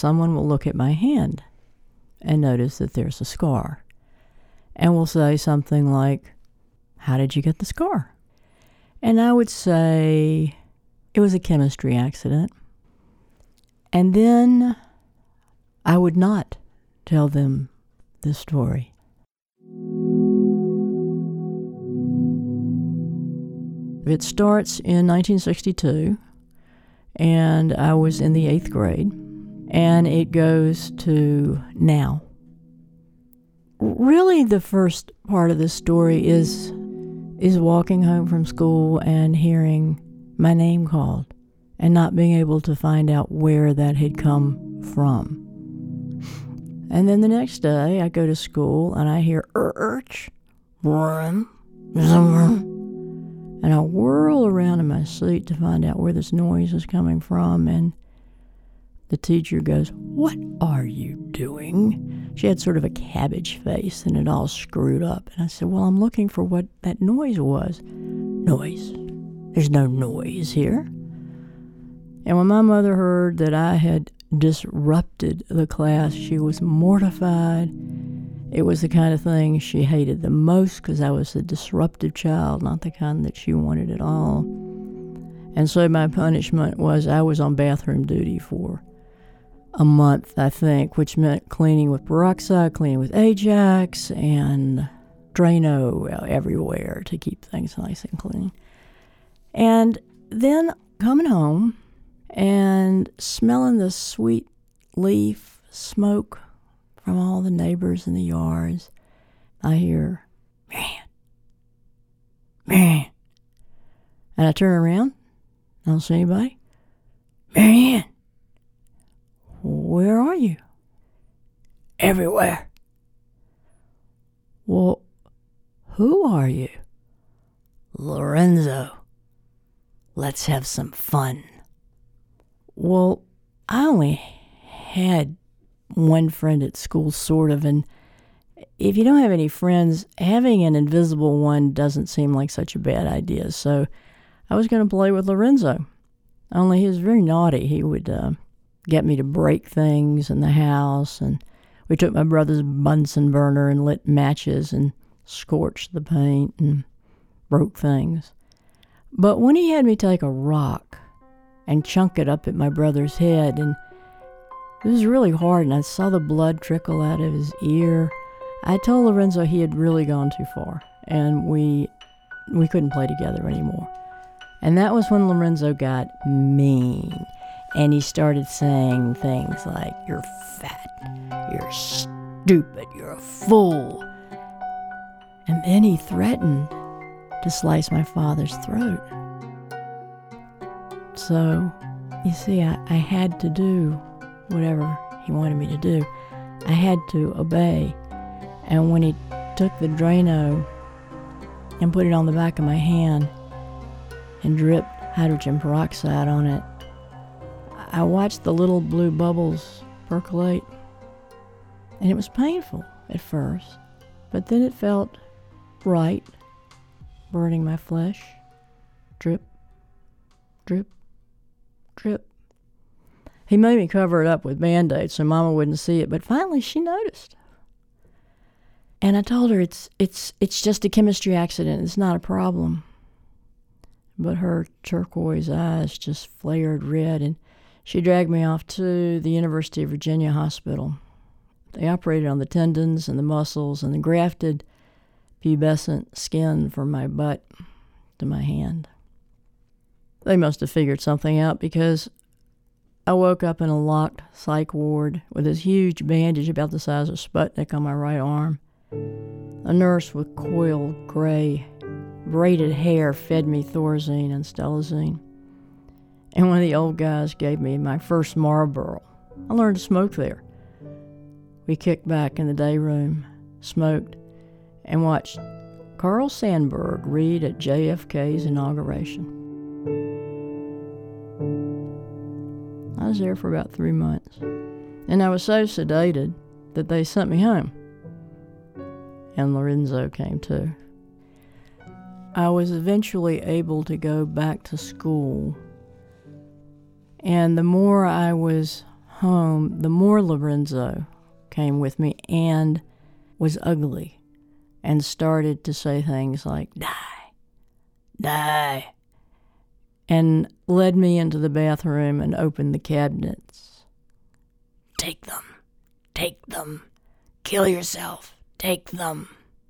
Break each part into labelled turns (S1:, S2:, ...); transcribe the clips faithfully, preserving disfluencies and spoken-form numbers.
S1: someone will look at my hand and notice that there's a scar, and will say something like, "How did you get the scar?" And I would say, "It was a chemistry accident." And then I would not tell them the story. It starts in nineteen sixty-two, and I was in the eighth grade, and it goes to now. Really, the first part of the story is is walking home from school and hearing my name called and not being able to find out where that had come from. And then the next day, I go to school and I hear urch, and I whirl around in my seat to find out where this noise is coming from, and the teacher goes, "What are you doing?" She had sort of a cabbage face and it all screwed up. And I said, "Well, I'm looking for what that noise was." "Noise? There's no noise here." And when my mother heard that I had disrupted the class, she was mortified. It was the kind of thing she hated the most because I was a disruptive child, not the kind that she wanted at all. And so my punishment was I was on bathroom duty for a month, I think, which meant cleaning with peroxide, cleaning with Ajax, and Drano everywhere to keep things nice and clean. And then coming home and smelling the sweet leaf smoke from all the neighbors in the yards, I hear, "Man, man." And I turn around, I don't see anybody. "Marianne, where are you?" "Everywhere." "Well, who are you?" "Lorenzo. Let's have some fun." Well, I only had one friend at school, sort of, and if you don't have any friends, having an invisible one doesn't seem like such a bad idea. So I was going to play with Lorenzo, only he was very naughty. He would uh, get me to break things in the house, and we took my brother's Bunsen burner and lit matches and scorched the paint and broke things. But when he had me take a rock and chunk it up at my brother's head, and it was really hard, and I saw the blood trickle out of his ear, I told Lorenzo he had really gone too far, and we we couldn't play together anymore. And that was when Lorenzo got mean, and he started saying things like, "You're fat, you're stupid, you're a fool." And then he threatened to slice my father's throat. So, you see, I, I had to do whatever he wanted me to do. I had to obey. And when he took the Drano and put it on the back of my hand and dripped hydrogen peroxide on it, I watched the little blue bubbles percolate. And it was painful at first, but then it felt right, burning my flesh. Drip, drip, drip. He made me cover it up with Band-Aids so Mama wouldn't see it, but finally she noticed. And I told her it's it's it's just a chemistry accident. It's not a problem. But her turquoise eyes just flared red, and she dragged me off to the University of Virginia hospital. They operated on the tendons and the muscles and the grafted pubescent skin from my butt to my hand. They must have figured something out, because I woke up in a locked psych ward with this huge bandage about the size of Sputnik on my right arm. A nurse with coiled gray, braided hair fed me Thorazine and Stelazine. And one of the old guys gave me my first Marlboro. I learned to smoke there. We kicked back in the day room, smoked, and watched Carl Sandburg read at J F K's inauguration. I was there for about three months, and I was so sedated that they sent me home. And Lorenzo came too. I was eventually able to go back to school, and the more I was home, the more Lorenzo came with me and was ugly and started to say things like, die, die, and led me into the bathroom and opened the cabinets. Take them, take them, kill yourself, take them.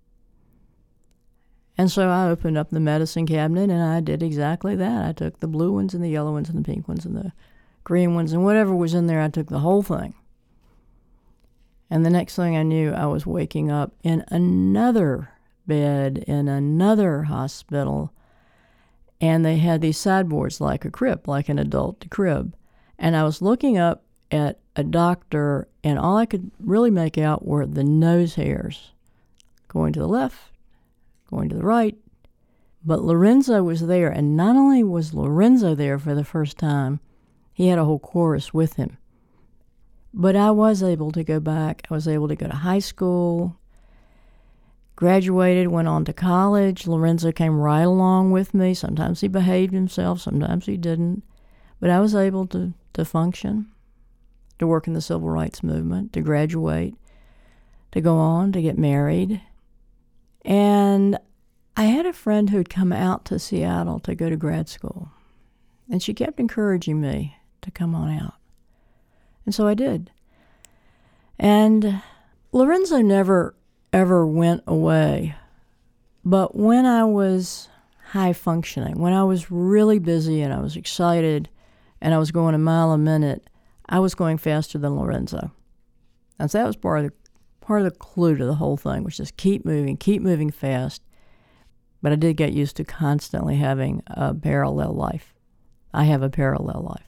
S1: And so I opened up the medicine cabinet and I did exactly that. I took the blue ones and the yellow ones and the pink ones and the green ones and whatever was in there, I took the whole thing. And the next thing I knew, I was waking up in another bed in another hospital, and they had these sideboards like a crib, like an adult crib. And I was looking up at a doctor, and all I could really make out were the nose hairs going to the left, going to the right. But Lorenzo was there, and not only was Lorenzo there for the first time, he had a whole chorus with him. But I was able to go back. I was able to go to high school, graduated, went on to college. Lorenzo came right along with me. Sometimes he behaved himself, sometimes he didn't. But I was able to, to function, to work in the civil rights movement, to graduate, to go on, to get married. And I had a friend who'd come out to Seattle to go to grad school. And she kept encouraging me to come on out. And so I did. And Lorenzo never, ever went away. But when I was high functioning, when I was really busy and I was excited and I was going a mile a minute, I was going faster than Lorenzo. And so that was part of the, part of the clue to the whole thing, was just keep moving, keep moving fast. But I did get used to constantly having a parallel life. I have a parallel life.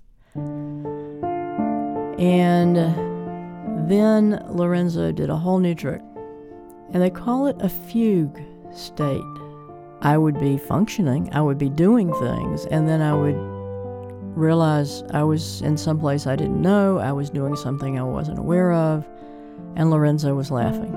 S1: And then Lorenzo did a whole new trick. And they call it a fugue state. I would be functioning, I would be doing things, and then I would realize I was in some place I didn't know, I was doing something I wasn't aware of, and Lorenzo was laughing.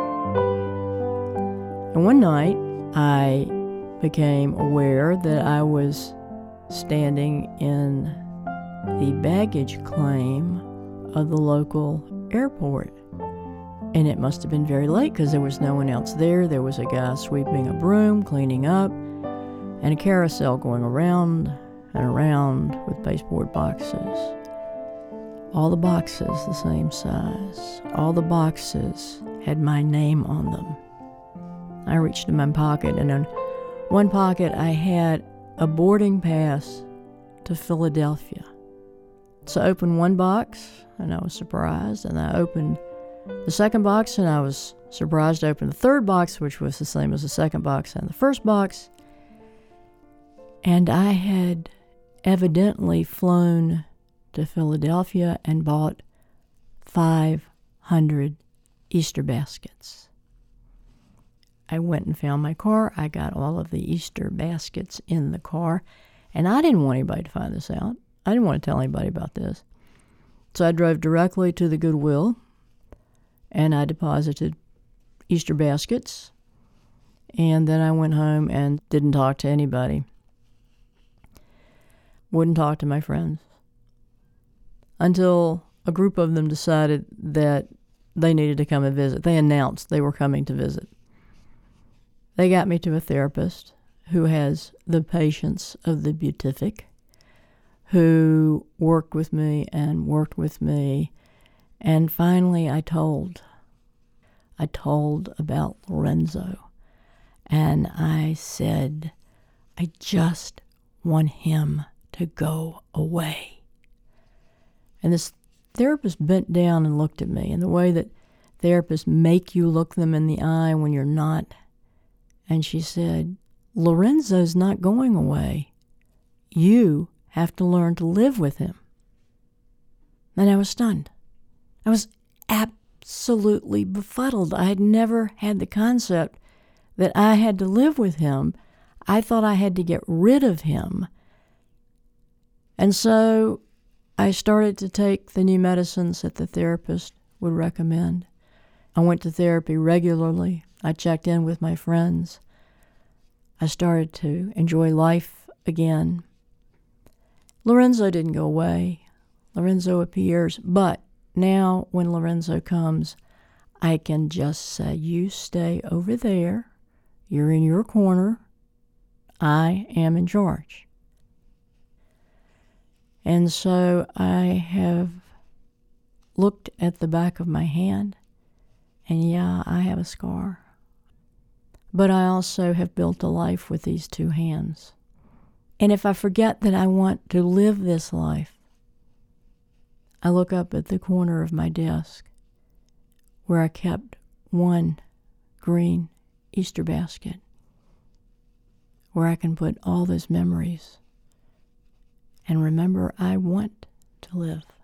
S1: And one night, I became aware that I was standing in the baggage claim of the local airport. And it must have been very late because there was no one else there. There was a guy sweeping a broom, cleaning up, and a carousel going around and around with baseboard boxes. All the boxes the same size. All the boxes had my name on them. I reached in my pocket, and in one pocket I had a boarding pass to Philadelphia. So I opened one box, and I was surprised, and I opened the second box, and I was surprised to open the third box, which was the same as the second box and the first box. And I had evidently flown to Philadelphia and bought five hundred Easter baskets. I went and found my car. I got all of the Easter baskets in the car, and I didn't want anybody to find this out. I didn't want to tell anybody about this. So I drove directly to the Goodwill, and I deposited Easter baskets, and then I went home and didn't talk to anybody. Wouldn't talk to my friends until a group of them decided that they needed to come and visit. They announced they were coming to visit. They got me to a therapist who has the patience of the beatific, who worked with me and worked with me. And finally I told, I told about Lorenzo. And I said, I just want him to go away. And this therapist bent down and looked at me in the way that therapists make you look them in the eye when you're not. And she said, Lorenzo's not going away. You have to learn to live with him. And I was stunned. I was absolutely befuddled. I had never had the concept that I had to live with him. I thought I had to get rid of him. And so I started to take the new medicines that the therapist would recommend. I went to therapy regularly. I checked in with my friends. I started to enjoy life again. Lorenzo didn't go away. Lorenzo appears, but now when Lorenzo comes, I can just say, you stay over there. You're in your corner. I am in charge. And so I have looked at the back of my hand, and yeah, I have a scar. But I also have built a life with these two hands. And if I forget that I want to live this life, I look up at the corner of my desk where I kept one green Easter basket, where I can put all those memories and remember I want to live.